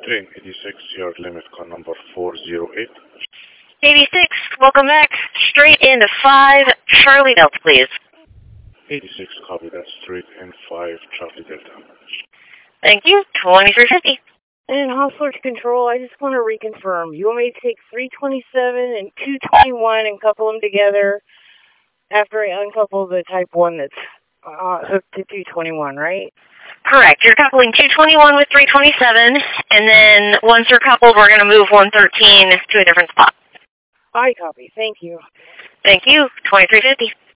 Train 86, your limit call number 408. 86, welcome back. Straight into 5, Charlie Delta, please. 86, copy that, straight in 5, Charlie Delta. Thank you, 2350. And Hostler to Control, I just want to reconfirm. You want me to take 327 and 221 and couple them together after I uncouple the type 1 that's hooked to 221, right? Correct. You're coupling 221 with 327, and then once they're coupled, we're going to move 113 to a different spot. I copy. Thank you. Thank you, 2350.